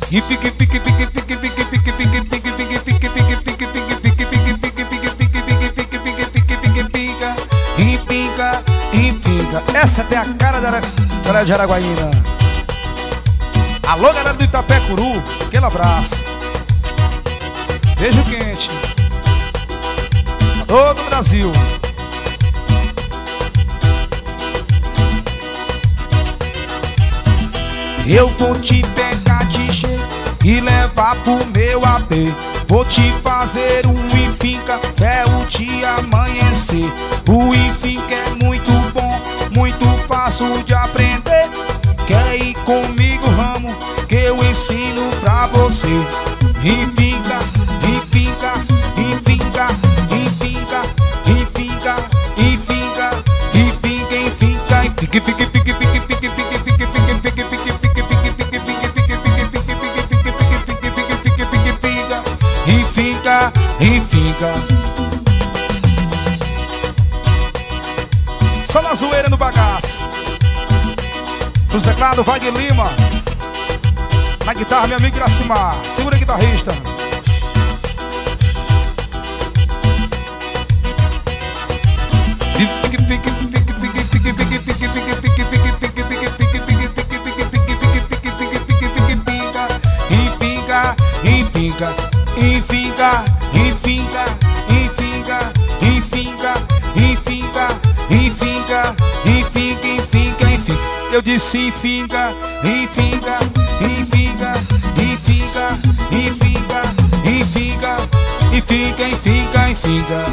E fica, fica, fica, fica, fica, fica, fica, fica, fica, fica, fica, fica, fica, fica, e fica, e fica. Essa tem a cara da galera de Araguaína. Alô, galera do Itapecuru, aquele abraço. Beijo quente a todo o Brasil. Eu vou te pegar de jeito e levar pro meu AP. Vou te fazer e fica até o dia amanhecer. O Finca é muito bom, muito fácil de aprender. Quer ir comigo, vamos, que eu ensino pra você. E fica, e fica, e fica, e fica, e fica, e fica, e fica, e fica, e fica, fica, fica, fica, fica, fica, fica, fica, fica, fica, e fica. Só na zoeira no bagaço. Nos teclados, Wagner Lima. Na guitarra, meu amigo Iracimar. Segura, guitarrista. E fica, e fica, e fica, e fica, e fica, e fica, e fica, e fica, e fica, e fica. Eu disse e fica, e fica, e fica, e fica, e fica, e fica, e fica, e fica, e fica.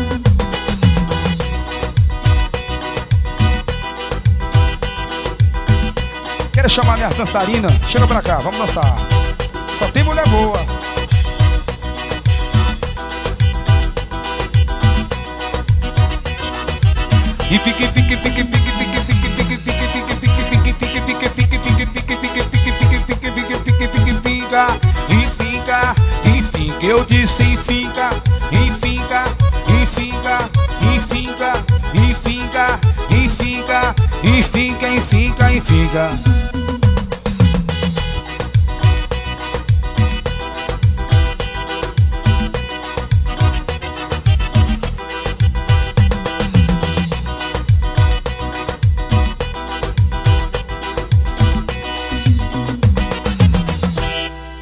Quero chamar minha dançarina. Chega pra cá, vamos dançar. Só tem mulher boa. E fica, fica, fica, fica, fica, fica, fica, fica, fica, fica, fica, fica, e fica, e fica. Eu disse e fica, e fica, e fica, e fica, e fica, e fica, e fica, e fica, e fica.